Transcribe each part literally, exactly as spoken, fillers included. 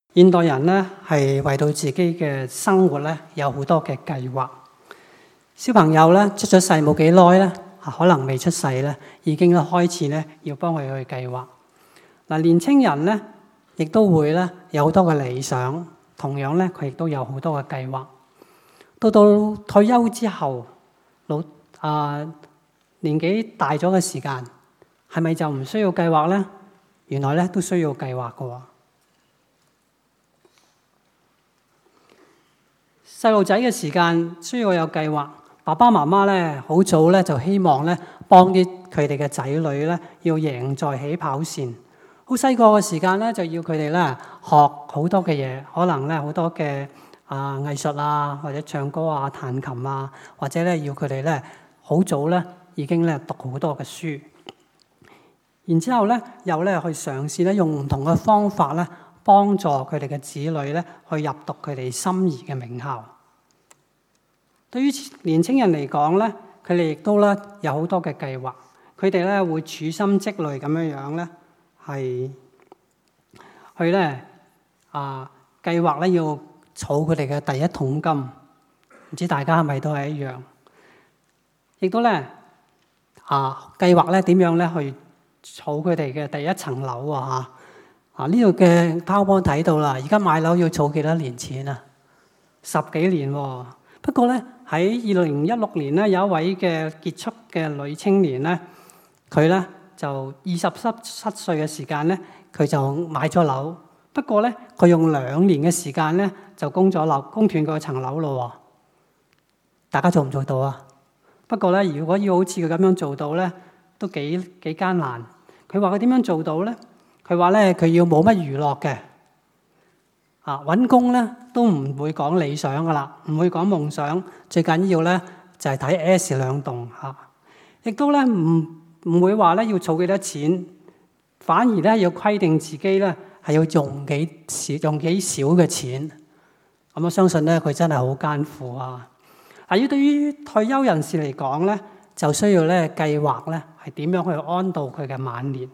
現代人咧係為到自己嘅生活咧有好多嘅計劃。小朋友咧出咗世冇幾耐咧，可能未出世咧，已經咧開始咧要幫佢去計劃。嗱，年青人咧亦都會咧有好多嘅理想，同樣咧佢亦都有好多嘅計劃。到到退休之後，老啊、呃、年紀大咗嘅時間，係咪就唔需要計劃咧？原來咧都需要計劃㗎喎。細路仔嘅時間需要有計劃，爸爸媽媽咧好早咧就希望咧幫啲佢哋嘅仔女咧要贏在起跑線。好細個嘅時間咧就要佢哋咧學好多嘅嘢，可能咧好多嘅啊藝術啊，或者唱歌啊、彈琴啊，或者咧要佢哋咧好早咧已經咧讀好多嘅書。然之後咧又咧去嘗試咧用唔同嘅方法咧，幫助佢哋嘅子女咧去入讀佢哋心儀嘅名校。對於年青人嚟講咧，佢哋亦都咧有好多嘅計劃。佢哋咧會處心積慮咁樣樣咧，係去咧啊計劃咧要儲佢哋嘅第一桶金。唔知大家係咪都係一樣？亦都咧啊計劃咧點樣咧去儲佢哋嘅第一層樓啊嚇！啊！呢度嘅 PowerPoint 睇到啦，而家買樓要儲幾多年錢啊？十幾年喎。不過咧喺二零一六年咧，有一位嘅傑出嘅女青年咧，佢咧就二十七歲嘅時間咧，佢就買咗樓。不過咧，佢用兩年嘅時間咧就供咗樓，供斷嗰層樓咯。大家做唔做到啊？不過咧，如果要好似佢咁樣做到咧，都幾幾艱難。佢話佢點樣做到咧？佢話咧，佢要冇乜娛樂嘅，啊揾工咧都唔會講理想噶啦，唔會講夢想，最緊要咧就係睇 S 兩棟嚇，亦都咧唔唔會話咧要儲幾多錢，反而咧要規定自己咧係要用幾少用幾少嘅錢。咁我相信咧佢真係好艱苦啊！啊，要對於退休人士嚟講咧，就需要咧計劃咧係點樣去安度佢嘅晚年。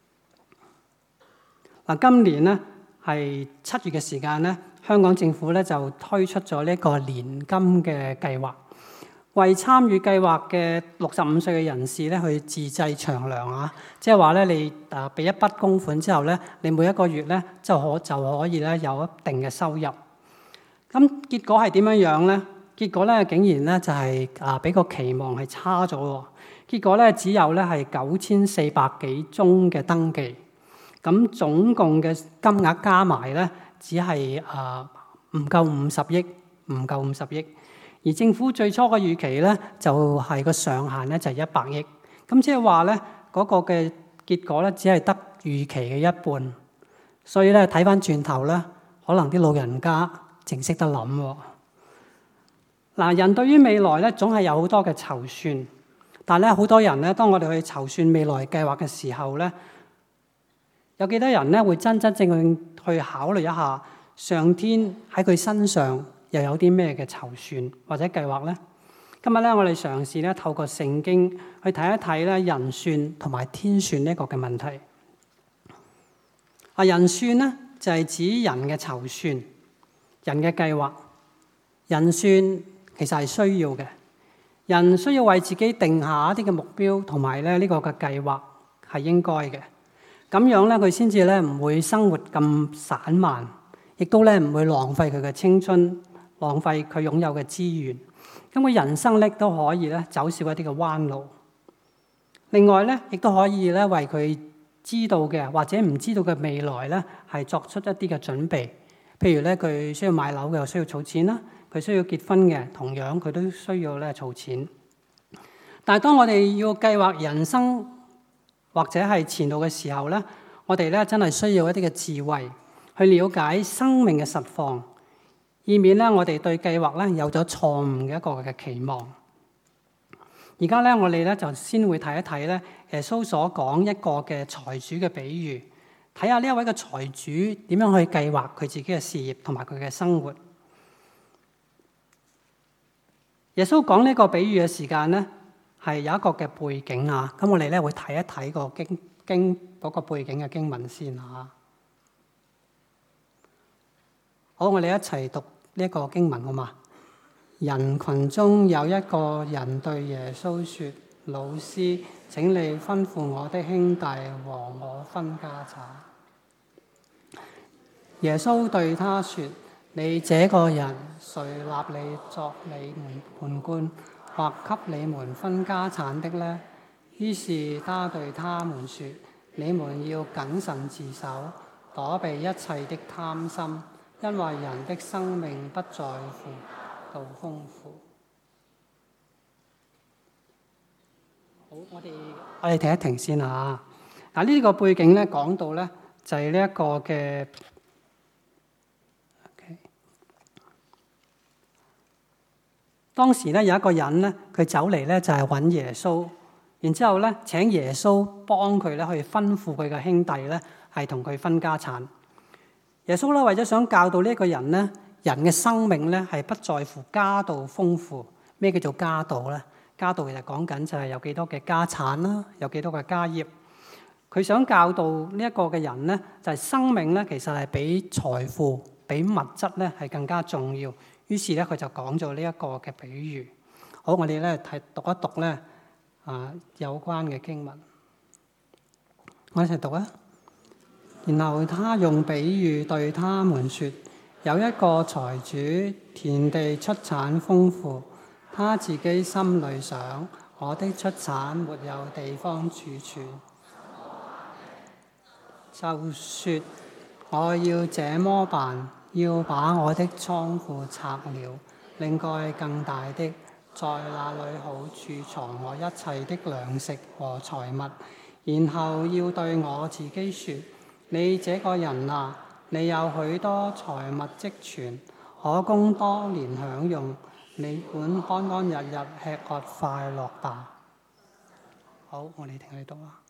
嗱，今年咧係七月嘅時間咧，香港政府咧就推出咗呢個年金嘅計劃，為參與計劃嘅六十五歲嘅人士咧去自製長糧啊！即係話咧，你誒俾一筆供款之後咧，你每一個月咧就可就可以咧有一定嘅收入。咁結果係點樣樣咧？結果咧竟然咧就係啊比個期望係差咗喎。結果咧只有咧係九千四百幾宗嘅登記。咁總共嘅金額加埋咧，只係啊唔夠五十億，唔夠五十億。而政府最初嘅預期咧，就係、是、個上限咧就係一百億。咁即係話咧，嗰、那個嘅結果咧，只係得預期嘅一半。所以咧睇翻轉頭咧，可能啲老人家淨識得諗喎。嗱，人對於未來咧，總係有好多嘅籌算，但係咧好多人咧，當我哋去籌算未來計劃嘅時候咧，有幾多人咧會真真正正去考慮一下上天喺佢身上又有啲咩嘅籌算或者計劃咧？今日咧，我哋嘗試咧透過聖經去睇一睇咧人算同埋天算呢一個嘅問題。啊，人算咧就係指人嘅籌算、人嘅計劃。人算其實係需要嘅，人需要為自己定下一啲嘅目標同埋咧呢個嘅計劃係應該嘅。咁樣咧，佢先至咧唔會生活咁散漫，亦都咧唔會浪費佢嘅青春，浪費佢擁有嘅資源。咁佢人生咧都可以咧走少一啲嘅彎路。另外咧，亦都可以咧為佢知道嘅或者唔知道嘅未來咧係作出一啲嘅準備。譬如咧，佢需要買樓嘅，需要儲錢啦；佢需要結婚嘅，同樣佢都需要咧儲錢。但係當我哋要計劃人生或者係前路嘅時候咧，我哋咧真係需要一啲嘅智慧去了解生命嘅實況，以免咧我哋對計劃咧有咗錯誤嘅一個嘅期望。而家咧我哋咧就先會睇一睇咧耶穌所講一個嘅財主嘅比喻，睇下呢一位嘅財主點樣去計劃佢自己嘅事業同埋佢嘅生活。耶穌講呢個比喻嘅時間咧，係有一個嘅背景啊，咁我哋咧會睇一睇個經經嗰個背景嘅經文先嚇。 好，我哋一齊讀呢一個經文好嘛？人群中有一個人對耶穌說：老師，請你吩咐我的兄弟和我分家產。耶穌對他說：你這個人，誰立你作你們判官，或給你們分家產的呢？於是他對他們說：你們要謹慎自守，躲避一切的貪心，因為人的生命不在乎到豐富。好，我哋我哋停一停先啊！嗱，呢個背景咧講到咧就係呢一個嘅。當時咧有一個人咧，佢走嚟咧就係揾耶穌，然之後咧請耶穌幫佢咧去吩咐佢嘅兄弟咧係同佢分家產。耶穌咧為咗想教導呢一個人咧，人嘅生命咧係不在乎家道豐富。咩叫做家道咧？家道其實講緊就係有幾多嘅家產啦，有幾多嘅家業。佢想教導呢一個嘅人咧，就係生命咧其實係比財富、比物質咧係更加重要。於是咧，佢就講咗呢一個嘅比喻。好，我哋咧睇讀一讀咧啊有關嘅經文。我一齊讀啊！然後他用比喻對他們說：有一個財主，田地出產豐富，他自己心裏想：我的出產沒有地方儲存，就說：我要這麼辦。要把我的倉庫拆了，另蓋更大的，在那裏好儲藏我一切的糧食和財物。然後要對我自己說：你這個人啊，你有許多財物積存，可供多年享用，你本安安日日吃喝快樂吧。好，我哋停喺度啦。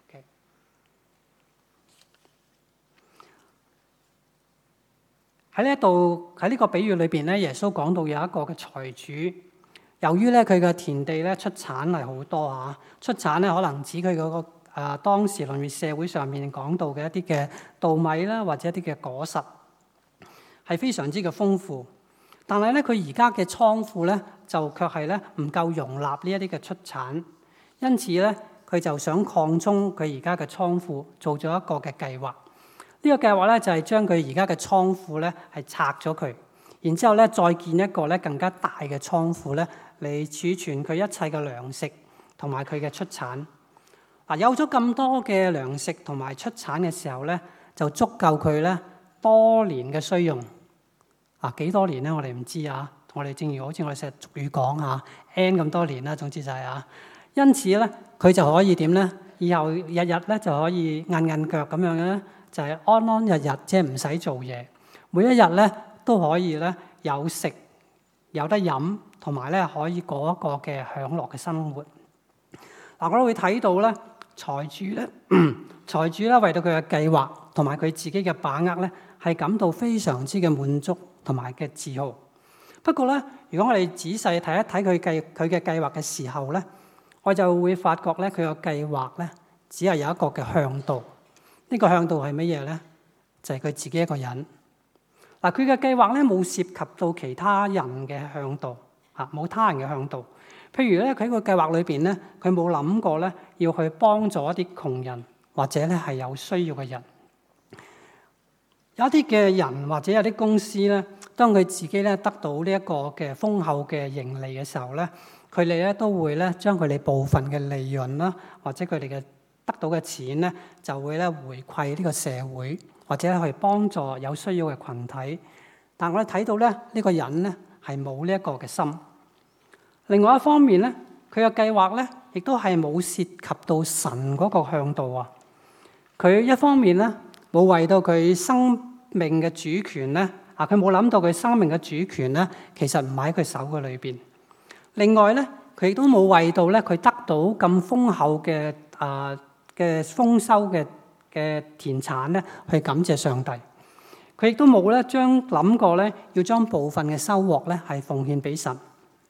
喺呢一度喺呢個比喻裏邊咧，耶穌講到有一個嘅財主，由於咧佢嘅田地咧出產係好多啊，出產咧可能指佢嗰個啊當時農業社會上面講到嘅一啲嘅稻米啦，或者一啲嘅果實係非常之嘅豐富。但係咧佢而家嘅倉庫咧就卻係咧唔夠容納呢一啲嘅出產，因此咧佢就想擴充佢而家嘅倉庫，做咗一個嘅計劃。呢個計劃咧就係將佢而家嘅倉庫咧係拆咗佢，然之後咧再建一個咧更加大嘅倉庫咧嚟儲存佢一切嘅糧食同埋佢嘅出產。嗱，有咗咁多嘅糧食同埋出產嘅時候咧，就足夠佢咧多年嘅需用。啊，幾多年咧？我哋唔知啊。我哋正如好似我哋成日俗語講啊 ，N 咁多年啦。總之就係啊，因此咧佢就可以點咧？以後日日咧就可以韌韌腳咁樣咧。就係安安日日，即係唔使做嘢，每一日咧都可以咧有食有得飲，同埋咧可以過一個嘅享樂嘅生活。嗱，我都會睇到咧財主咧，財主咧為到佢嘅計劃同埋佢自己嘅把握咧，係感到非常之嘅滿足同埋嘅自豪。不過咧，如果我哋仔細睇一睇佢計佢嘅計劃嘅時候咧，我就會發覺咧佢嘅計劃咧只係有一個嘅向導。呢個向導係乜嘢咧？就係佢自己一個人。嗱，佢嘅計劃咧冇涉及到其他人嘅向導，嚇冇他人嘅向導。譬如咧，佢喺個計劃裏邊咧，佢冇諗過咧要去幫助一啲窮人或者咧係有需要嘅人。有一啲嘅人或者有啲公司咧，當佢自己咧得到呢一個嘅豐厚嘅盈利嘅時候咧，佢哋咧都會咧將佢哋部分嘅利潤啦，或者佢哋嘅得到嘅錢咧，就會咧回饋呢個社會，或者去幫助有需要嘅群體。但我哋睇到咧，呢個人咧係冇呢一個嘅心。另外一方面咧，佢嘅計劃咧，亦都係冇涉及到神嗰個向導啊。佢一方面咧冇為到佢生命嘅主權咧，啊佢冇諗到佢生命嘅主權咧，其實唔喺佢手嘅裏邊。另外咧，佢亦都冇為到咧佢得到咁豐厚嘅啊嘅豐收嘅嘅田產咧，去感謝上帝。佢亦都冇咧將諗過咧，要將部分嘅收穫咧係奉獻俾神。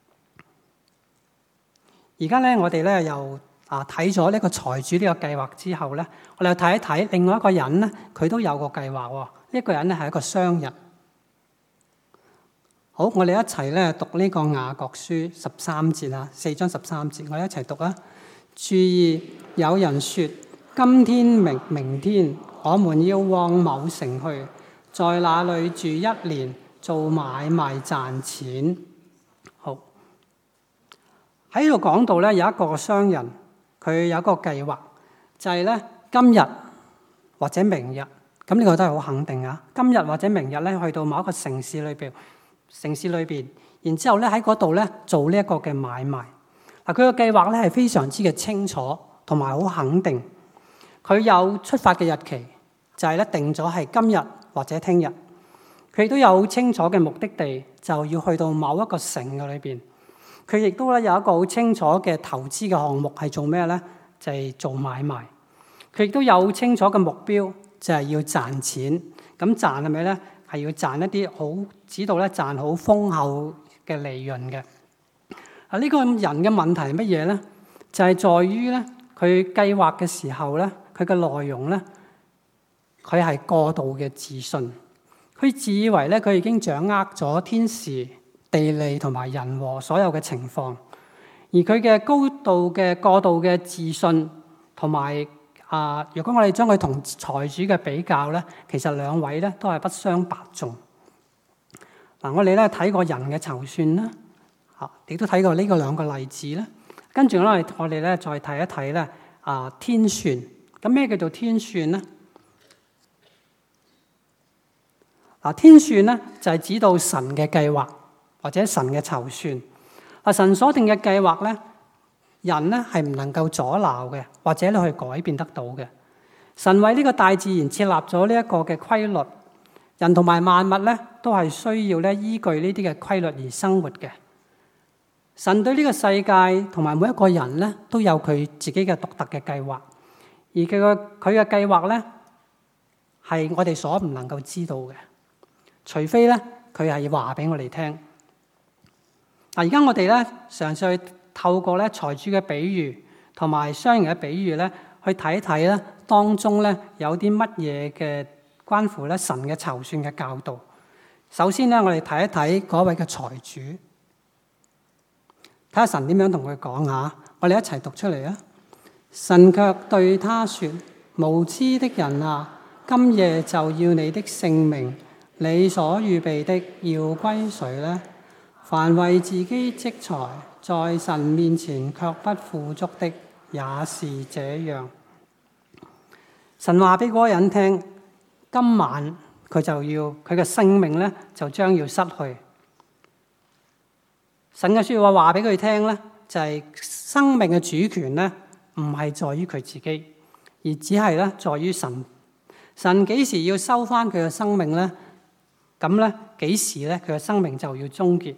而家咧，我哋咧又啊睇咗呢個財主呢個計劃之後咧，我哋又睇一睇另外一個人咧，佢都有個計劃喎。呢一個人咧係一個商人。 好，我哋一齊咧讀呢個雅各書十三節啊，四章十三節，我哋一齊讀啊。注意，有人說：今天明明天，我們要往某城去，在那裏住一年，做買賣賺錢。好，喺度講到咧，有一個商人，佢有一個計劃，就係咧今日或者明日，咁呢個都係好肯定啊。今日或者明日咧，去到某一個城市裏邊。城市裏邊，然之後咧喺嗰度咧做呢一個嘅買賣。嗱，佢個計劃咧係非常之嘅清楚，同埋好肯定。佢有出發嘅日期，就係咧定咗係今日或者聽日。佢亦都有好清楚嘅目的地，就要去到某一個城嘅裏邊。佢亦都咧有一個好清楚嘅投資嘅項目係做咩咧？就係做買賣。佢亦都有好清楚嘅目標，就係要賺錢。咁賺係咪咧？係要賺一啲好，指導咧賺好豐厚嘅利潤嘅。啊，呢個人嘅問題係乜嘢咧？就係在於咧，佢計劃嘅時候咧，佢嘅內容咧，佢係過度嘅自信。佢自以為咧，佢已經掌握咗天時、地利同埋人和所有嘅情況，而佢嘅高度嘅過度嘅自信同埋。啊！如果我哋將佢同財主嘅比較咧，其實兩位咧都係不相伯仲。嗱、啊，我哋咧睇過人嘅籌算啦，嚇、啊，亦都睇過呢個兩個例子啦。跟住咧，我哋咧再睇一睇咧啊天算。咁咩叫做天算咧？嗱、啊，天算咧就係、是、指到神嘅計劃或者神嘅籌算。啊，神所定嘅計劃咧。人咧係唔能夠阻撓嘅，或者你去改變得到嘅。神為呢個大自然設立咗呢一個嘅規律，人同埋萬物咧都係需要咧依據呢啲嘅規律而生活嘅。神對呢個世界同埋每一個人咧都有佢自己嘅獨特嘅計劃，而佢嘅佢嘅計劃咧係我哋所唔能夠知道嘅，除非咧佢係話俾我哋聽。嗱，而家我哋咧嘗試去。透過咧財主嘅比喻同埋商人嘅比喻咧，去睇睇咧當中咧有啲乜嘢嘅關乎咧神嘅籌算嘅教導。首先咧，我哋睇一睇嗰位嘅財主，睇下神點樣同佢講下。我哋一齊讀出嚟啊！神卻對他說：無知的人啊，今夜就要你的性命，你所預備的要歸誰呢？凡為自己積財，在神面前卻不富足的，也是這樣。神話俾嗰個人聽，今晚佢就要佢嘅性命咧，就將要失去。神嘅說話話俾佢聽咧，就係、是、生命嘅主權咧，唔係在於佢自己，而只係咧在於神。神幾時要收翻佢嘅生命咧？咁咧幾時咧佢嘅生命就要終結。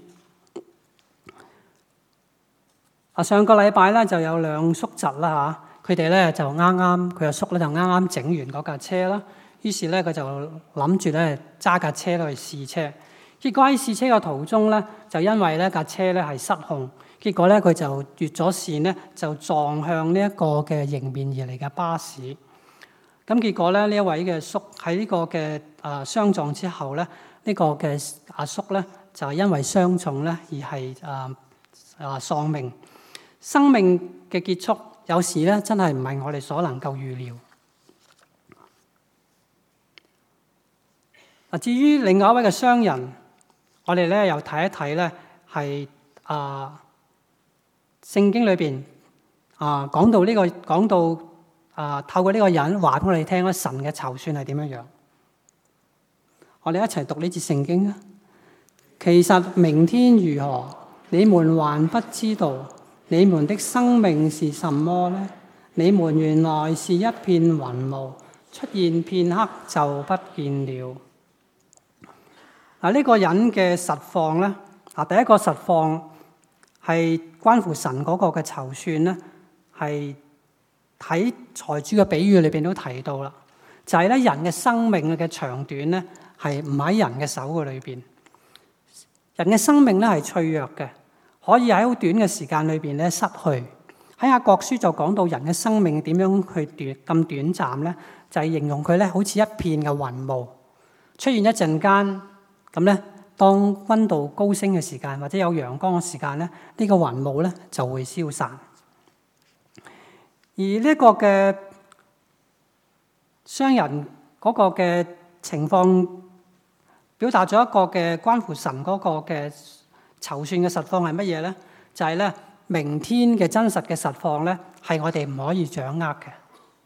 啊！上個禮拜咧就有兩叔侄啦嚇，佢哋咧就啱啱佢阿叔咧就啱啱整完嗰架車啦，於是咧佢就諗住咧揸架車去試車，結果喺試車嘅途中咧就因為咧架車咧係失控，結果咧佢就越咗線咧就撞向呢一個嘅迎面而嚟嘅巴士，咁結果咧呢一位嘅叔喺呢個嘅啊相撞之後咧，呢個嘅阿叔咧就係因為傷重咧而係啊啊喪命。生命嘅結束，有時咧真係唔係我哋所能夠預料。嗱，至於另外一位嘅商人，我哋咧又睇一睇咧，係啊聖經裏邊啊講到呢個講到啊透過呢個人話俾我哋聽咧，神嘅籌算係點樣樣。我哋一齊讀呢節聖經啊！其實明天如何，你們還不知道。你們的生命是什麼呢？你們原來是一片雲霧，出現片刻就不見了。嗱，呢個人嘅實況咧，啊，第一個實況係關乎神嗰個嘅籌算咧，係喺財主嘅比喻裏邊都提到啦，就係咧人嘅生命嘅長短咧，係唔喺人嘅手嘅裏邊。人嘅生命咧係脆弱嘅。可以喺好短嘅時間裏邊咧失去。喺雅各書就講到人嘅生命點樣去短咁短暫咧，就係、是、形容佢咧好似一片嘅雲霧，出現一陣間，咁咧當溫度高升嘅時間或者有陽光嘅時間咧，呢個雲霧咧就會消散。而呢個嘅商人嗰個嘅情況，表達咗一個嘅關乎神嗰個嘅籌算嘅實況係乜嘢咧？就係咧，明天嘅真實嘅實況咧，係我哋唔可以掌握嘅。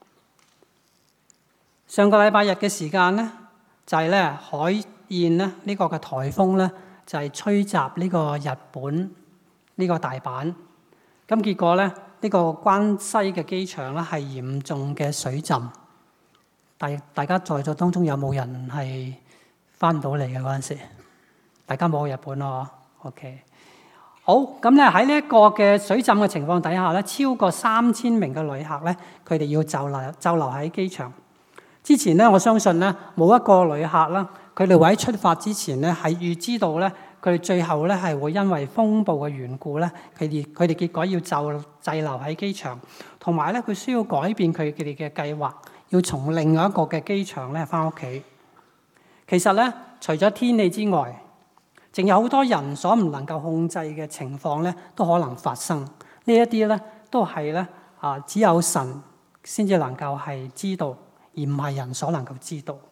上個禮拜日嘅時間咧，就係咧海燕咧呢個嘅颱風咧，就係吹襲呢個日本呢個大阪。咁結果咧，呢個關西嘅機場咧係嚴重嘅水浸。大大家在座當中有冇人係翻唔到嚟嘅嗰陣時？大家冇去日本咯 ？OK， 好，咁咧喺呢一個嘅水浸嘅情況底下咧，超過三千名嘅旅客咧，佢哋要逗留逗留喺機場。之前咧，我相信咧冇一個旅客啦，佢哋會喺出發之前咧係預知到咧，佢哋最後咧係會因為風暴嘅緣故咧，佢哋佢哋結果要就滯留喺機場，同埋咧佢需要改變佢哋嘅計劃，要從另外一個嘅機場咧翻屋企。其實咧，除咗天氣之外，仲有好多人所唔能夠控制嘅情況咧，都可能發生。呢一啲咧都係咧啊，只有神先至能夠係知道，而唔係人所能夠知道。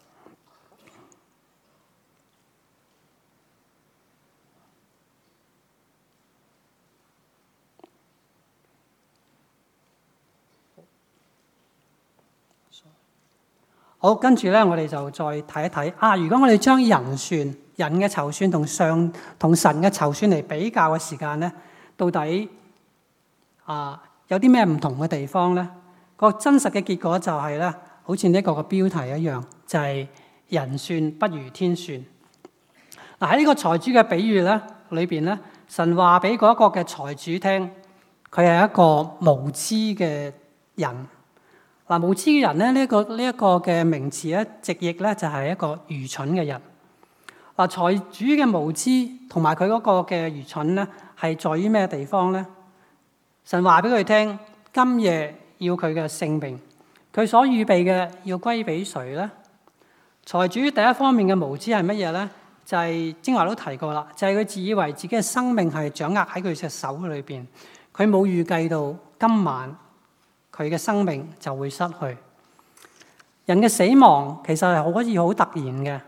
好，跟住咧，我哋就再睇一睇啊。如果我哋將人算人嘅籌算同上同神嘅籌算嚟比較嘅時間咧，到底啊有啲咩唔同嘅地方咧？個真實嘅結果就係咧，好似呢一個嘅標題一樣，就係、是、人算不如天算。嗱，喺呢個財主嘅比喻咧裏邊咧，神話俾嗰個嘅財主聽，佢係一個無知嘅人。嗱，無知嘅人咧，呢、這、一個呢一、這個嘅名詞咧，直譯咧就係一個愚蠢嘅人。嗱，財主嘅無知同埋佢嗰個嘅愚蠢咧，係在於咩地方咧？神話俾佢聽，今夜要佢嘅性命，佢所預備嘅要歸俾誰咧？財主第一方面嘅無知係乜嘢咧？就係正話都提過啦，就係、是、佢自以為自己嘅生命係掌握喺佢隻手裏邊，佢冇預計到今晚佢嘅生命就會失去。人嘅死亡其實係可以好突然嘅。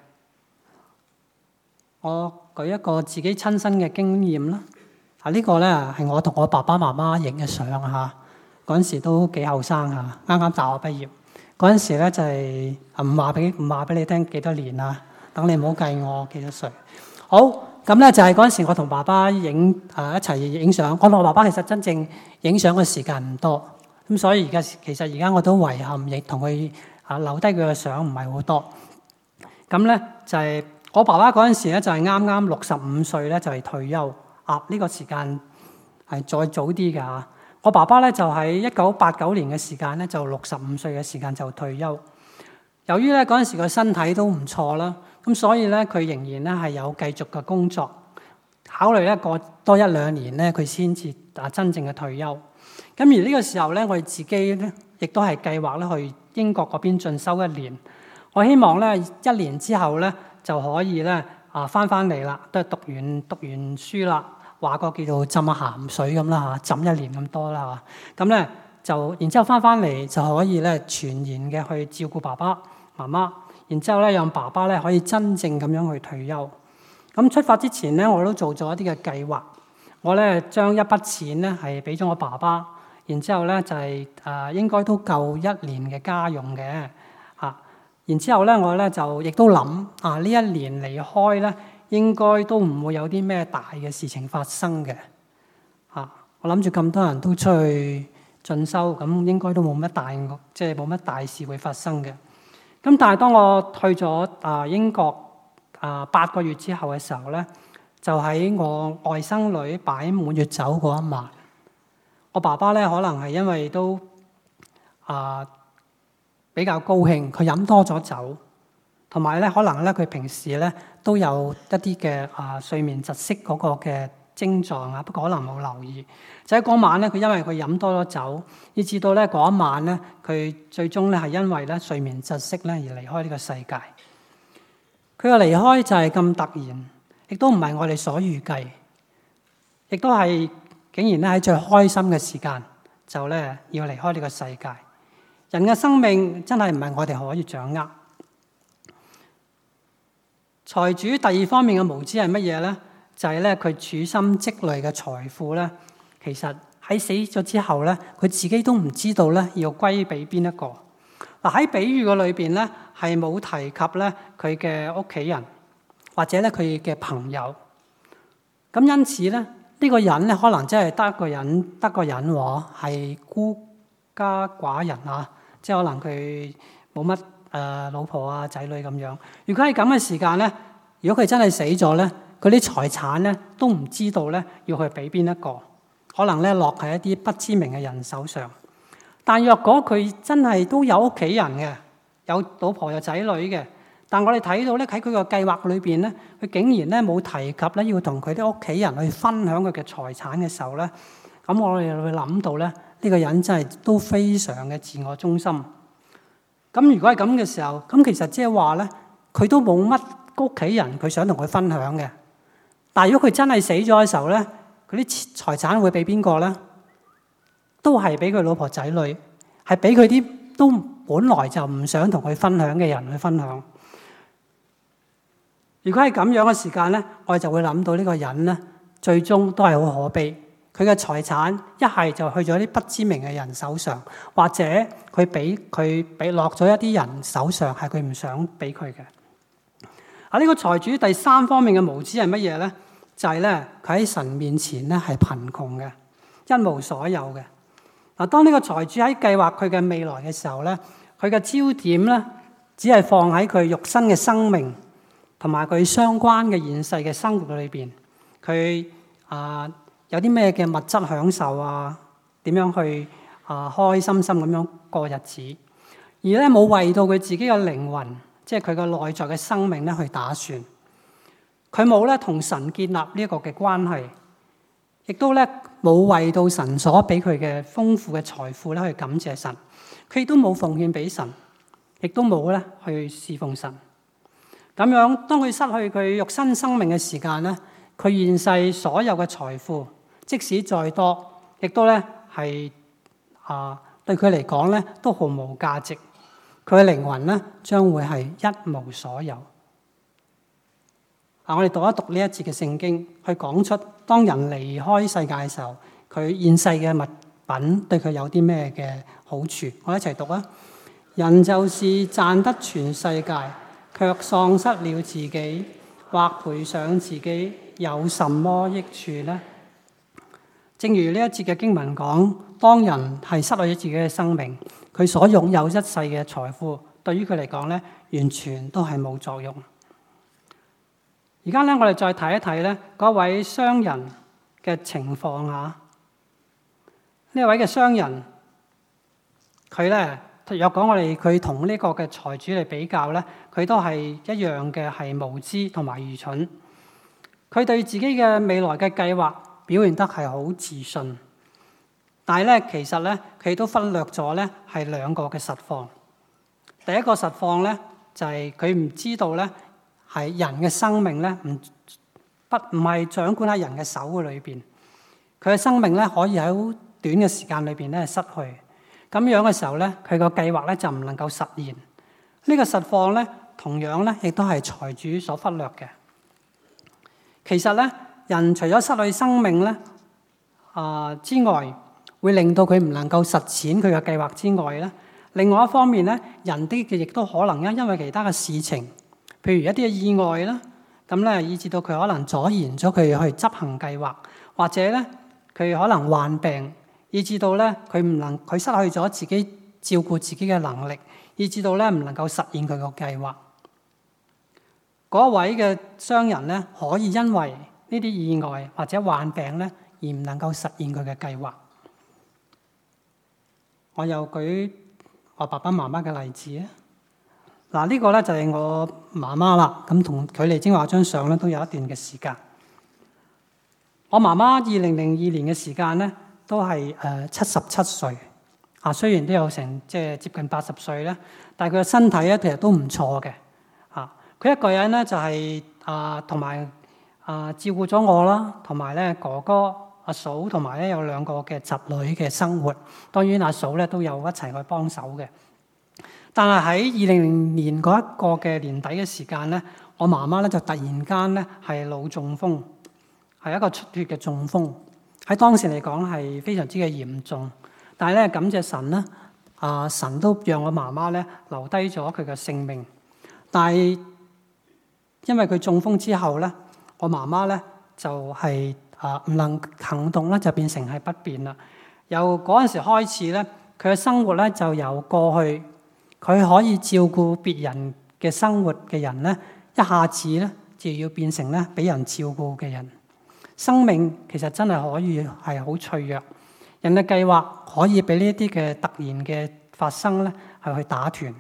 我舉一個自己親身嘅經驗啦。啊，呢個咧係我同我爸爸媽媽影嘅相嚇。嗰陣時都幾後生嚇，啱啱大學畢業。嗰陣時咧就係唔話俾唔話俾你聽幾多年啊？等你唔好計我幾多歲。好，咁咧就係嗰陣時我同爸爸影誒一齊影相。我同我爸爸其實真正影相嘅時間唔多。咁所以而家其實而家我都遺憾，亦同佢啊留低佢嘅相唔係好多。咁咧就係我爸爸嗰陣時咧就係啱啱六十五歲咧就係退休啊。呢個時間係再早啲㗎嚇。我爸爸咧就喺一九八九年嘅時間咧就六十五歲嘅時間就退休。由於咧嗰陣時個身體都唔錯啦，咁所以咧佢仍然咧係有繼續嘅工作。考慮咧過多一兩年咧佢先至啊真正嘅退休。咁而呢個時候咧，我哋自己咧，亦都係計劃咧去英國嗰邊進修一年。我希望咧一年之後咧就可以咧啊翻翻嚟啦，都係讀完讀完書啦，話個叫做浸下鹹水咁啦嚇，浸一年咁多啦嚇。咁咧就然之後翻翻嚟就可以咧全然嘅去照顧爸爸媽媽，然之後咧讓爸爸咧可以真正咁樣去退休。咁出發之前咧，我都做咗一啲嘅計劃。我咧將一筆錢咧係俾咗我爸爸，然之後咧就係、是、誒、呃、應該都夠一年嘅家用嘅嚇。然之後咧我咧就亦都諗啊呢一年離開咧應該都唔會有啲咩大嘅事情發生嘅嚇。我諗住咁多人都出去進修，咁應該都冇乜大即係冇乜大事會發生嘅。咁但係當我去咗啊英國啊八個月之後嘅時候咧，就喺我外甥女擺滿月酒嗰一晚，我爸爸咧可能係因為都啊、呃、比較高興，佢飲多咗酒，同埋咧可能咧佢平時咧都有一啲嘅啊睡眠窒息嗰個嘅症狀啊，不過可能冇留意。就喺嗰晚咧，佢因為佢飲多咗酒，以至到咧嗰一晚咧，佢最終咧係因為咧睡眠窒息咧而離開呢個世界。佢嘅離開就係咁突然。 亦都唔係我哋所預計，亦都係竟然咧喺最開心嘅時間就咧要離開呢個世界。人嘅生命真係唔係我哋可以掌握。財主第二方面嘅無知係乜嘢咧？就係咧佢處心積累嘅財富咧，其實喺死咗之後咧，佢自己都唔知道咧要歸俾邊一個。嗱，喺比喻嘅裏邊咧，係冇提及咧佢嘅屋企人或者咧佢嘅朋友。咁因此咧，呢個人咧可能真係得一個人，得個人喎，係孤家寡人啊，即係可能佢冇乜誒老婆啊仔女咁樣。如果係咁嘅時間咧，如果佢真係死咗咧，佢啲財產咧都唔知道咧要去俾邊一個，可能咧落喺一啲不知名嘅人手上。但若果佢真係都有屋企人嘅，有老婆有仔女嘅，但我哋睇到咧喺佢個計劃裏邊咧，佢竟然咧冇提及咧要同佢啲屋企人去分享佢嘅財產嘅時候咧，咁我哋會諗到咧呢個人真係都非常嘅自我中心。咁如果係咁嘅時候，咁其實即係話咧，佢都冇乜屋企人佢想同佢分享嘅。但係如果佢真係死咗嘅時候咧，佢啲財產會俾邊個咧？都係俾佢老婆仔女，係俾佢啲都本來就唔想同佢分享嘅人去分享。如果係咁樣嘅時間咧，我哋就會諗到呢個人咧，最終都係好可悲。佢嘅財產一係就去咗啲不知名嘅人手上，或者佢俾佢俾落咗一啲人手上，係佢唔想俾佢嘅。啊！呢個財主第三方面嘅無知係乜嘢咧？就係咧，佢喺神面前咧係貧窮嘅，一無所有嘅。嗱，當呢個財主喺計劃佢嘅未來嘅時候咧，佢嘅焦點咧只係放喺佢肉身嘅生命同埋佢相關嘅現世嘅生活裏邊。佢啊、呃、有啲咩嘅物質享受啊？點樣去啊、呃、開開心心咁樣過日子？而咧冇為到佢自己嘅靈魂，即係佢個內在嘅生命咧去打算。佢冇咧同神建立呢一個嘅關係，亦都咧冇為到神所俾佢嘅豐富嘅財富咧去感謝神。佢亦都冇奉獻俾神，亦都冇咧去侍奉神。咁樣當佢失去佢肉身生命嘅時間咧，佢現世所有嘅財富，即使再多，亦都咧係啊對佢嚟講咧都毫無價值。佢嘅靈魂咧將會係一無所有。嗱，我哋讀一讀呢一節嘅聖經，去講出當人離開世界嘅時候，佢現世嘅物品對佢有啲咩嘅好處。我一齊讀啊！人就是賺得全世界，卻喪失了自己，或賠上自己，有什麼益處呢？正如呢一節嘅經文講，當人係失去咗自己嘅生命，佢所擁有一世嘅財富，對於佢嚟講咧，完全都係冇作用。而家咧，我哋再睇一睇咧嗰位商人嘅情況嚇。呢位嘅商人，佢咧若講我哋佢同呢個嘅財主嚟比較咧，佢都係一樣嘅係無知同埋愚蠢。佢對自己嘅未來嘅計劃表現得係好自信，但係咧其實咧佢都忽略咗咧係兩個嘅實況。第一個實況咧就係佢唔知道咧。係人嘅生命咧，唔不唔係掌管喺人嘅手嘅裏邊。佢嘅生命咧可以喺好短嘅時間裏邊咧失去。咁樣嘅時候咧，佢個計劃咧就唔能夠實現。呢個實況咧，同樣咧亦都係財主所忽略嘅。其實咧，人除咗失去生命咧啊、呃、之外，會令到佢唔能夠實踐佢嘅計劃之外咧，另外一方面咧，人啲嘅亦都可能因因為其他嘅事情。譬如一啲嘅意外啦，咁咧以致到佢可能阻延咗佢去執行計劃，或者咧佢可能患病，以致到咧佢唔能佢失去咗自己照顧自己嘅能力，以致到咧唔能夠實現佢個計劃。嗰位嘅商人咧，可以因為呢啲意外或者患病咧，而唔能夠實現佢嘅計劃。我又舉我爸爸媽媽嘅例子啊。嗱，呢個咧就係我媽媽啦，咁同佢哋正話張相咧都有一段嘅時間。我媽媽二零零二年嘅時間咧都係誒七十七歲，啊雖然都有成即係接近八十歲咧，但係佢嘅身體咧其實都唔錯嘅。啊，佢一個人咧就係啊同埋啊啊照顧咗我啦，同埋咧哥哥、阿嫂同埋咧有兩個嘅侄女嘅生活。當然阿嫂咧都有一齊去幫手嘅。但係喺二零零年嗰一個嘅年底嘅時間咧，我媽媽咧就突然間咧係腦中風，係一個出血嘅中風。喺當時嚟講係非常之嘅嚴重。但係咧感謝神咧，啊神都讓我媽媽咧留低咗佢嘅性命。但係因為佢中風之後咧，我媽媽咧就係啊唔能行動咧，就變成係不便啦。由嗰陣時開始咧，佢嘅生活咧就由過去佢可以照顧別人嘅生活嘅人咧，一下子咧就要變成咧俾人照顧嘅人。生命其實真係可以係好脆弱，人嘅計劃可以俾呢啲嘅突然嘅發生咧係去打斷。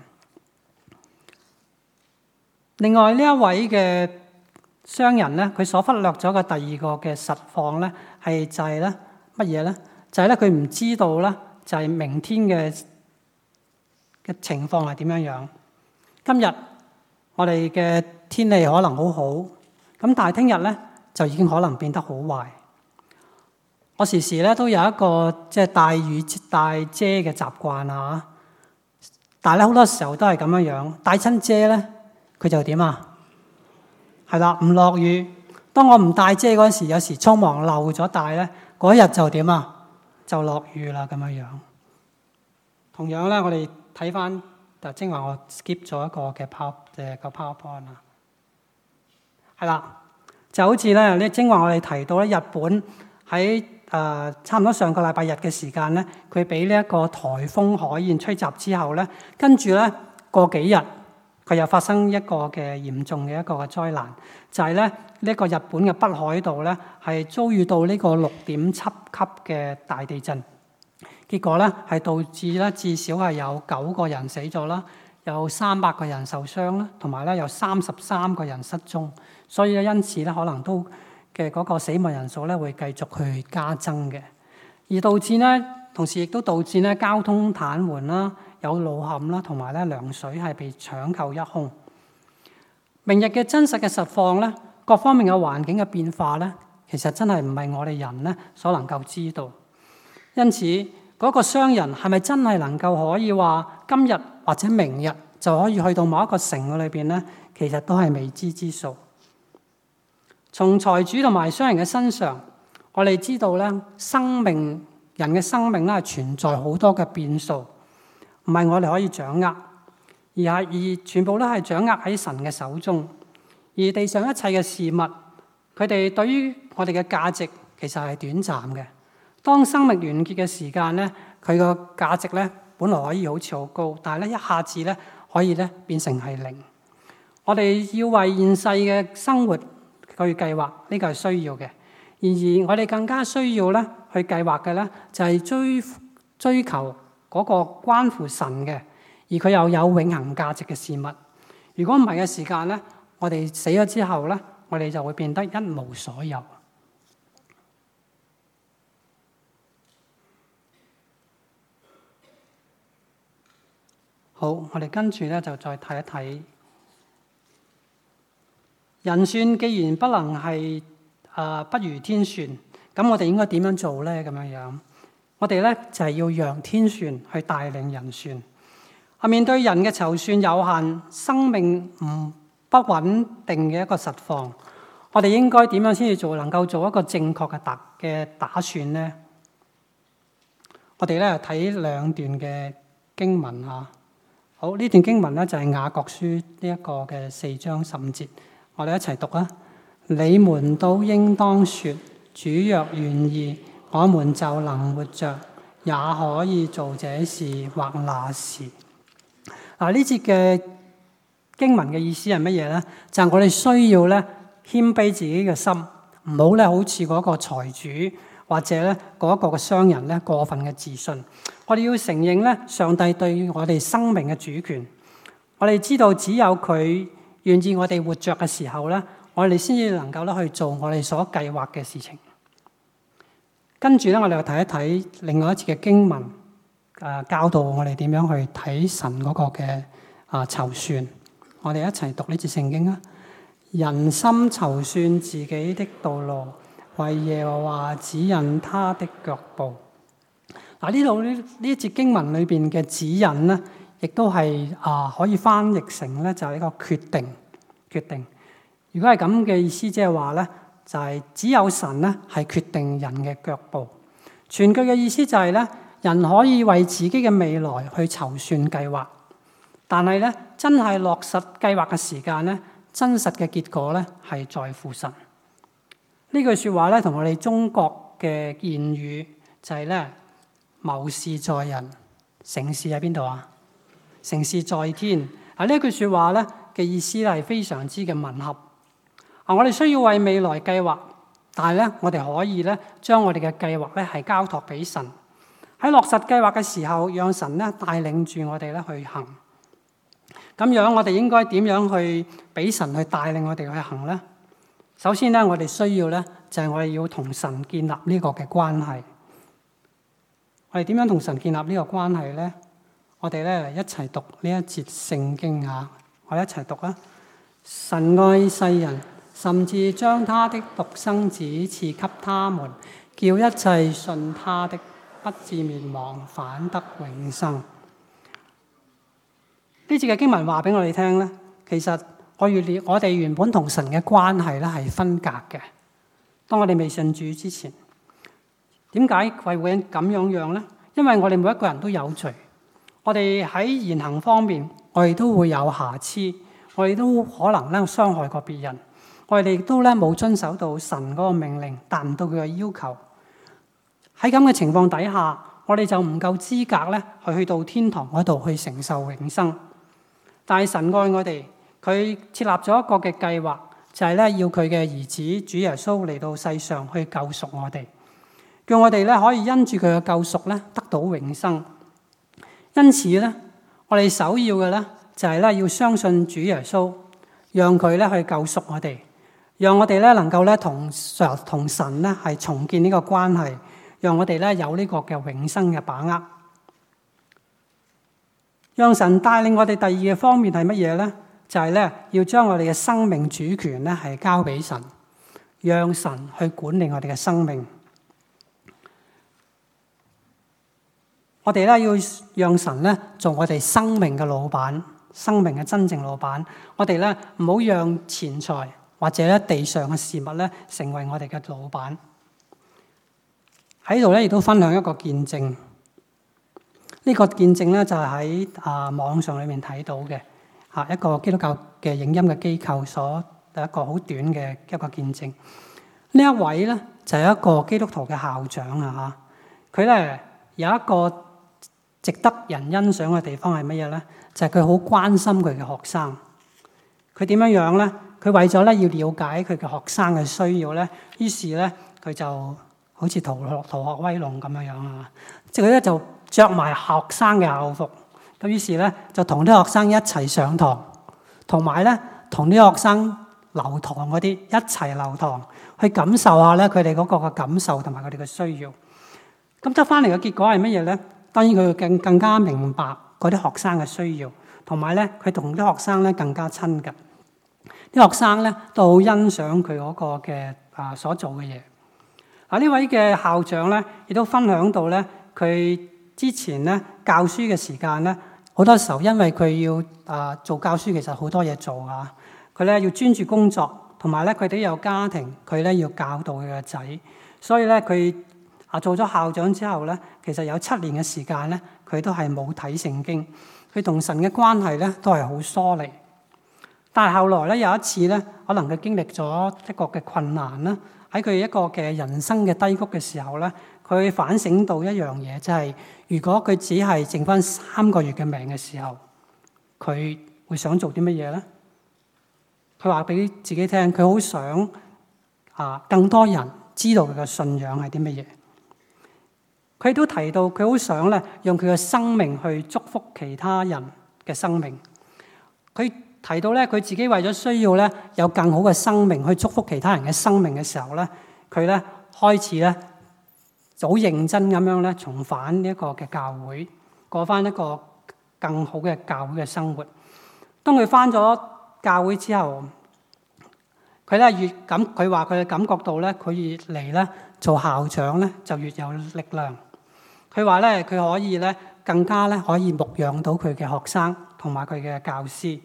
另外呢一位嘅商人咧，佢所忽略咗嘅第二個嘅實況咧，係就係咧乜嘢咧？就係咧佢唔知道咧，就係明天嘅嘅情況係點樣樣。今日我哋嘅天氣可能好好，咁但係聽日咧就已經可能變得好壞。我時時咧都有一個即係帶雨帶遮嘅習慣啊，但係咧好多時候都係咁樣樣，帶親遮咧佢就點啊？係啦，唔落雨。當我唔帶遮嗰時，有時匆忙漏咗帶咧，嗰日就點啊？就落雨啦咁樣樣。同樣咧，我哋睇翻就正話我 skip 咗一個嘅 power 誒個 PowerPoint 啊，係啦，就好似咧呢正話我哋提到咧，日本喺誒、呃、差唔多上個禮拜日嘅時間咧，佢俾呢一個颱風海燕吹襲之後咧，跟住咧過幾日。佢又發生一個嘅嚴重嘅一個嘅災難，就係咧呢一個日本嘅北海道咧係遭遇到呢個六點七級嘅大地震，結果咧係導致咧至少係有九個人死咗啦，有三百個人受傷啦，同埋咧有三十三個人失蹤，所以咧因此咧可能都嘅嗰個死亡人數咧會繼續去加增嘅，而導致咧同時亦都導致咧交通癱瘓啦。有路陷啦，同埋咧涼水係被搶購一空。明日嘅真實嘅實況咧，各方面嘅環境嘅變化咧，其實真係唔係我哋人咧所能夠知道。因此，嗰個商人係咪真係能夠可以話今日或者明日就可以去到某一個城嘅裏邊咧？其實都係未知之數。從財主同埋商人嘅身上，我哋知道咧，生命人嘅生命咧係存在好多嘅變數。唔係我哋可以掌握，而係而全部都係掌握喺神嘅手中。而地上一切嘅事物，佢哋對於我哋嘅價值其實係短暫嘅。當生命完結嘅時間咧，佢個價值咧本來可以好似好高，但係咧一下子咧可以咧變成係零。我哋要為現世嘅生活去計劃，呢個係需要嘅。然而我哋更加需要咧去計劃嘅咧，就係追追求。嗰個關乎神嘅，而佢又有永恆價值嘅事物。如果唔係嘅時間咧，我哋死咗之後咧，我哋就會變得一無所有。好，我哋跟住咧就再睇一睇人算，既然不能係誒、呃、不如天算，咁我哋應該點樣做咧？咁樣樣。我哋咧就係、是、要讓天算去帶領人算。啊，面對人嘅籌算有限，生命唔不穩定嘅一個實況，我哋應該點樣先至做能夠做一個正確嘅打嘅打算呢？我哋咧睇兩段嘅經文嚇。好，呢段經文咧就係雅各書呢一個嘅四章十五節，我哋一齊讀啊！你們都應當說，主若願意，我們就能活着，也可以做這事或那事。嗱，呢節嘅經文嘅意思係乜嘢咧？就係、是、我哋需要咧謙卑自己嘅心，唔好咧好似嗰個財主或者咧嗰一個嘅商人咧過分嘅自信。我哋要承認咧上帝對我哋生命嘅主權。我哋知道只有佢願意我哋活着嘅時候咧，我哋先至能夠咧去做我哋所計劃嘅事情。跟住咧，我哋又睇一睇另外一節嘅經文，誒、呃、教導我哋點樣去睇神嗰個嘅啊籌算。我哋一齊讀呢節聖經啊！ 人心籌算自己的道路，為耶和華指引他的腳步。嗱，呢度呢呢一節經文裏邊嘅指引咧，亦都係啊可以翻譯成咧就係一個決定決定。如果係咁嘅意思，即係話咧就係、是、只有神咧係決定人嘅腳步。全句嘅意思就係咧，人可以為自己嘅未來去籌算計劃，但係咧真係落實計劃嘅時間咧，真實嘅結果咧係在乎神。呢句説話咧同我哋中國嘅諺語就係咧，謀事在人，成事喺邊度啊？成事在天。啊，呢句説話咧嘅意思係非常之嘅吻合。啊，我哋需要為未來計劃，但係咧我哋可以咧將我哋嘅計劃咧係交託俾神。喺落實計劃嘅時候，讓神咧帶領住我哋咧去行。咁樣我哋應該點樣去俾神去帶領我哋去行呢？首先咧，我哋需要咧就係我哋要同神建立呢個嘅關係。我哋點樣同神建立呢個關係呢？我哋咧一齊讀呢一節聖經啊！我哋一齊讀啊！神愛世人，甚至將他的獨生子賜給他們，叫一切信他的不至滅亡，反得永生。呢節嘅經文話俾我哋聽咧，其實我原我哋原本同神嘅關係咧係分隔嘅。當我哋未信主之前，點解會會咁樣樣咧？因為我哋每一個人都有罪，我哋喺言行方面，我哋都會有瑕疵，我哋都可能咧傷害過別人，我哋亦都咧冇遵守到神嗰個命令，達唔到佢嘅要求。喺咁嘅情況底下，我哋就唔夠資格咧去去到天堂嗰度去承受永生。但係神愛我哋，佢設立咗一個嘅計劃，就係咧要佢嘅兒子主耶穌嚟到世上去救贖我哋，叫我哋咧可以因住佢嘅救贖咧得到永生。因此咧，我哋首要嘅咧就係咧要相信主耶穌，讓佢咧去救贖我哋，讓我哋咧能夠咧同上同神咧係重建呢個關係。讓我哋咧有呢個嘅永生嘅把握，讓神帶領我哋。第二嘅方面係乜嘢咧？就係咧要將我哋嘅生命主權咧係交俾神，讓神去管理我哋嘅生命。我哋咧要讓神咧做我哋生命嘅老闆，生命嘅真正老闆。我哋咧唔好讓錢財或者咧地上嘅事物咧成為我哋嘅老闆。喺度咧，亦都分享一個見證。呢、這個見證咧就係喺啊網上裏面睇到嘅，嚇一個基督教嘅影音嘅機構所有一個好短嘅一個見證。呢一位咧就係、是、一個基督徒嘅校長啊！嚇佢咧有一個值得人欣賞嘅地方係乜嘢咧？就係佢好關心佢嘅學生。佢點樣樣咧？佢為咗咧要了解佢嘅學生嘅需要咧，於是咧佢就好似逃學逃學威龍咁樣樣啊！即係佢咧就着埋學生嘅校服，咁於是咧就同啲學生一齊上堂，同埋咧同啲學生留堂嗰啲一齊留堂，去感受下咧佢哋嗰個嘅感受同埋佢哋嘅需要。咁得翻嚟嘅結果係乜嘢咧？當然佢更更加明白嗰啲學生嘅需要，同埋咧佢同啲學生咧更加親近。啲學生咧都好欣賞佢嗰個嘅啊所做嘅嘢。啊！呢位嘅校長咧，亦都分享到咧，佢之前咧教書嘅時間咧，好多時候因為佢要啊做教書，其實好多嘢做啊。佢咧要專注工作，同埋咧佢哋有家庭，佢咧要教導佢嘅仔。所以咧佢啊做咗校長之後咧，其實有七年嘅時間咧，佢都係冇睇聖經。佢同神嘅關係咧都係好疏離。但係後來咧有一次咧，可能佢經歷咗一個嘅困難啦。喺佢一個嘅人生嘅低谷嘅時候咧，佢反省到一樣嘢，就係如果佢只係剩翻三個月嘅命嘅時候，佢會想做啲乜嘢咧？佢話俾自己聽，佢好想啊更多人知道佢嘅信仰係啲乜嘢。佢都提到佢好想咧用佢嘅生命去祝福其他人嘅生命。佢提到咧，佢自己為咗需要咧有更好嘅生命去祝福其他人嘅生命嘅時候咧，佢咧開始咧就好認真咁樣咧重返呢一個嘅教會，過翻一個更好嘅教會嘅生活。當佢翻咗教會之後， 佢咧越感，佢話佢感覺到咧，佢越嚟咧做校長咧就越有力量。佢話咧，佢可以咧更加咧可以牧養到佢嘅學生同埋佢嘅教師。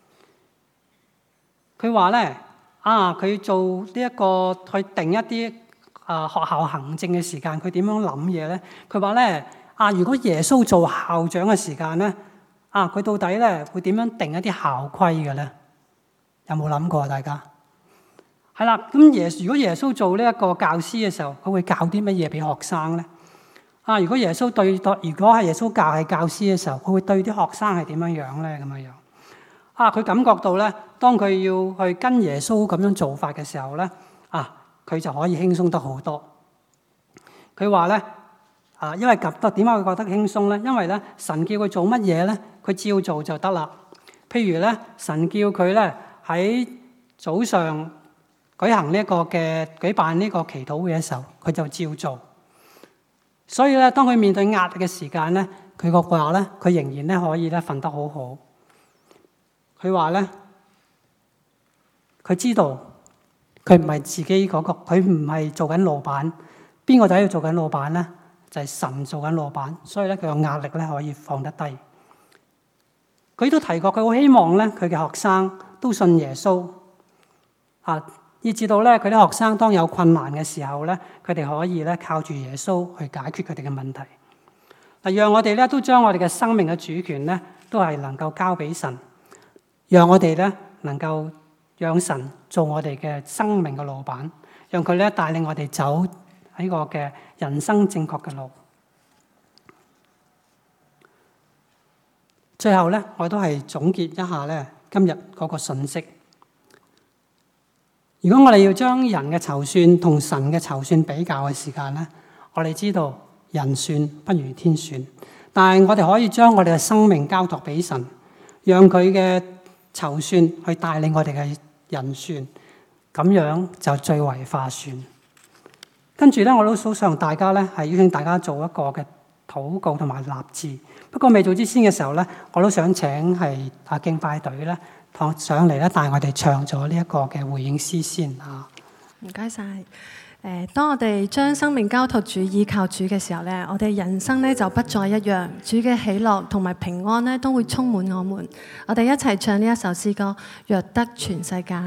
佢話咧啊，佢做呢、這、一個去定一啲啊學校行政嘅時間，佢點樣諗嘢咧？佢話咧啊，如果耶穌做校長嘅時間咧啊，佢到底咧會點樣定一啲校規嘅咧？有冇諗過啊？大家？係啦，咁耶如果耶穌做呢一個教師嘅時候，佢會教啲乜嘢俾學生咧？啊，如果耶穌對待，如果係耶穌教係教師嘅時候，佢會對啲學生係點樣樣咧？咁樣樣啊，佢感覺到咧，當佢要去跟耶穌咁樣做法嘅時候咧，啊，佢就可以輕鬆得好多。佢話咧啊，因為覺得點解佢覺得輕鬆咧？因為咧神叫佢做乜嘢咧，佢照做就得啦。譬如咧，神叫佢咧喺早上舉行呢一個嘅舉辦呢個祈禱會嘅時候，佢就照做。所以咧，當佢面對壓力嘅時間咧，佢個話咧，佢仍然咧可以咧瞓得好好。佢話咧，佢知道佢唔係自己嗰個，佢唔係做緊老闆。邊個仔要做緊老闆咧？就係神做緊老闆。所以咧，佢個壓力咧可以放得低。佢都提過，佢好希望咧，佢嘅學生都信耶穌啊。以至到咧，佢啲學生當有困難嘅時候咧，佢哋可以咧靠住耶穌去解決佢哋嘅問題。嗱，讓我哋咧都將我哋嘅生命嘅主權咧，都係能夠交俾神，讓我哋咧能夠讓神做我哋嘅生命嘅老闆，讓佢咧帶領我哋走喺個嘅人生正確嘅路。最後咧，我都係總結一下咧今日嗰個信息。如果我哋要將人嘅籌算同神嘅籌算比較嘅時間咧，我哋知道人算不如天算，但係我哋可以將我哋嘅生命交託俾神，讓佢嘅籌算去帶領我哋嘅人算，咁樣就最為划算。跟住咧，我都好想大家咧係邀請大家做一個嘅禱告同埋立志。不過未做之前嘅時候咧，我都想請係啊敬拜隊咧。上嚟咧，帶我哋唱咗呢一個嘅回應詩先啊！ 唔該晒。誒，當我哋將生命交託主、依靠主嘅時候咧，我哋人生咧就不再一樣。主嘅喜樂同埋平安咧，都會充滿我們。我哋一齊唱呢一首詩歌，若得全世界。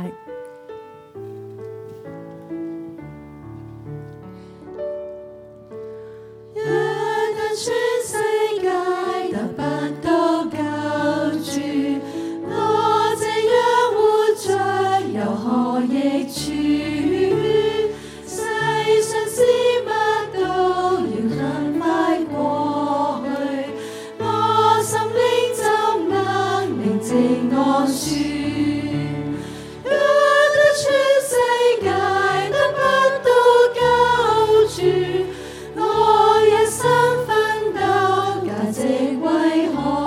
若得全世界，得不到救主。有何益處？世上事物都要很快過去，我心靈就能寧靜安舒。若得全世界，得不到救主，我一生奮鬥，價值為何？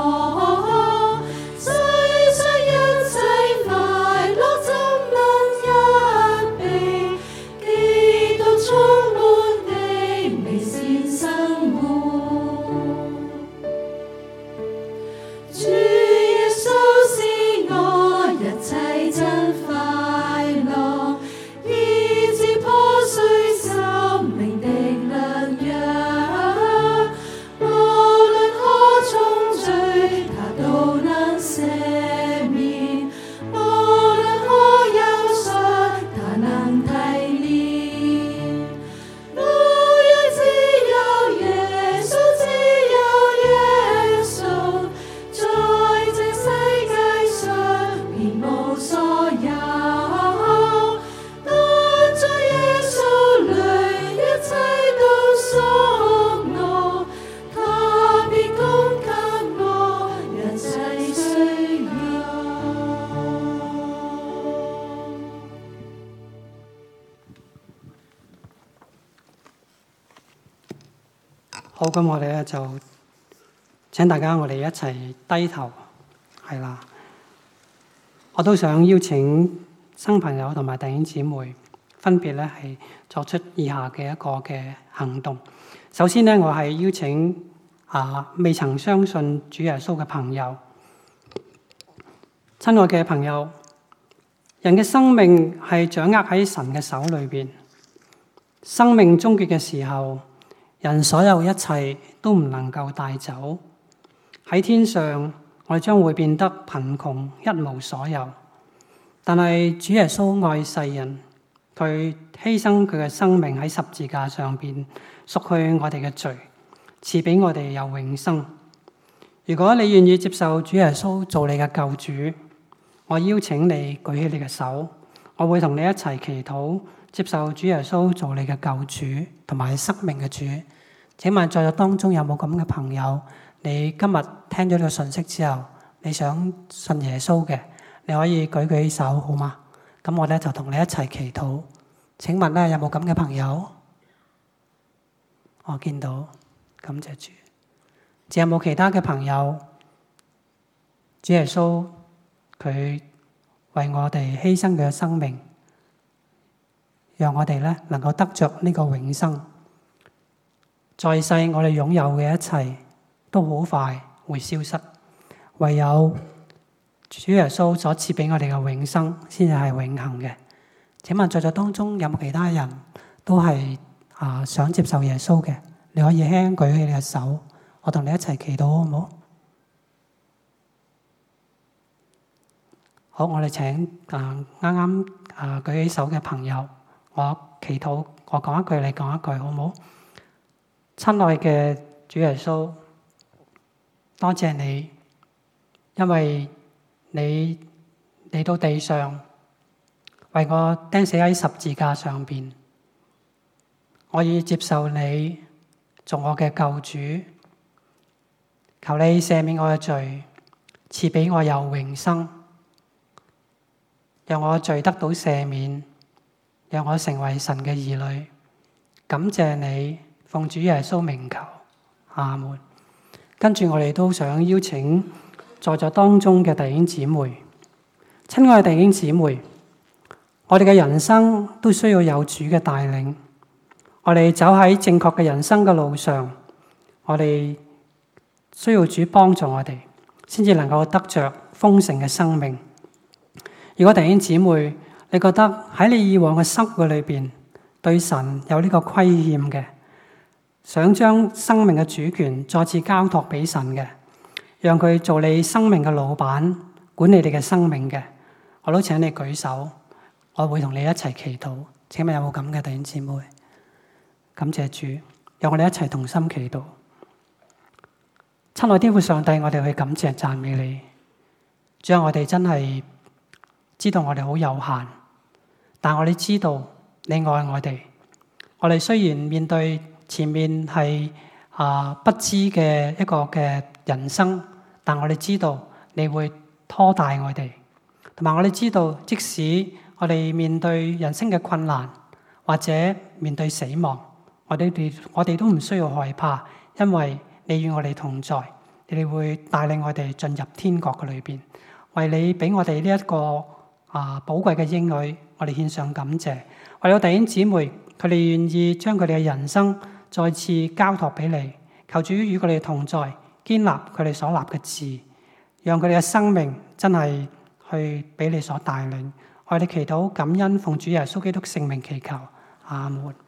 好，咁我哋咧就請大家我哋一齊低頭，係啦。我都想邀請新朋友同埋弟兄姊妹分別咧係作出以下嘅一個嘅行動。首先咧，我係邀請啊未曾相信主耶穌嘅朋友，親愛嘅朋友， 人嘅生命係掌握喺神嘅手裏邊。生命終結嘅時候，人所有一切都唔能夠帶走。喺天上，我哋將會變得貧窮，一無所有。但係主耶穌愛世人，佢犧牲佢嘅生命喺十字架上邊，贖去我哋嘅罪，賜俾我哋有永生。如果你願意接受主耶穌做你嘅救主，我邀請你舉起你嘅手，我會同你一齊祈禱，接受主耶穌做你嘅救主同埋生命嘅主。請問在座當中有冇咁嘅朋友？你今日聽咗呢個信息之後，你想信耶穌嘅，你可以舉舉手好嗎？咁我咧就同你一齊祈禱。請問咧有冇咁嘅朋友？我見到，感謝主。仲有冇其他嘅朋友？主耶穌佢為我哋犧牲佢嘅生命，讓我哋咧能夠得着呢個永生。在世我哋擁有嘅一切都好快會消失，唯有主耶穌所賜俾我哋嘅永生先至係永恆嘅。請問在座當中有冇其他人都係啊想接受耶穌嘅？你可以輕輕舉起你嘅手，我同你一齊祈禱好唔好？好，我哋請啊啱啱啊舉起手嘅朋友，我祈禱，我講一句，你講一句，好唔好？親愛嘅主耶穌，多謝你，因為你嚟到地上為我釘死喺十字架上邊，我要接受你做我嘅救主，求你赦免我嘅罪，賜俾我有永生，讓我罪得到赦免，讓我成為神嘅兒女。感謝你，奉主耶穌名求，阿門。跟住我哋都想邀請在座當中嘅弟兄姊妹，親愛嘅弟兄姊妹，我哋嘅人生都需要有主嘅帶領。我哋走喺正確嘅人生嘅路上，我哋需要主幫助我哋，先至能夠得着豐盛嘅生命。如果弟兄姊妹，你覺得喺你以往嘅生活裏邊，對神有呢個虧欠嘅，想將生命嘅主權再次交託俾神嘅，讓佢做你生命嘅老闆，管理你嘅生命嘅，我都請你舉手，我會同你一齊祈禱。請問有冇咁嘅弟兄姊妹？感謝主，讓我哋一齊同心祈禱。親愛天父上帝，我哋去感謝讚美你。主啊，我哋真係知道我哋好有限，但我哋知道你愛我哋。我哋雖然面對前面係啊不知嘅一個嘅人生，但我哋知道你會拖帶我哋，同埋我哋知道即使我哋面對人生嘅困難或者面對死亡，我哋我哋都唔需要害怕，因為你與我哋同在，你哋會帶領我哋進入天國嘅裏邊。為你俾我哋呢一個啊寶貴嘅應許，我哋獻上感謝。為咗弟兄姊妹，佢哋願意將佢哋嘅人生再次交託俾你，求主與佢哋同在，堅立佢哋所立嘅志，讓佢哋嘅生命真係去俾你所帶領。我哋祈禱感恩，奉主耶穌基督聖名祈求，阿門。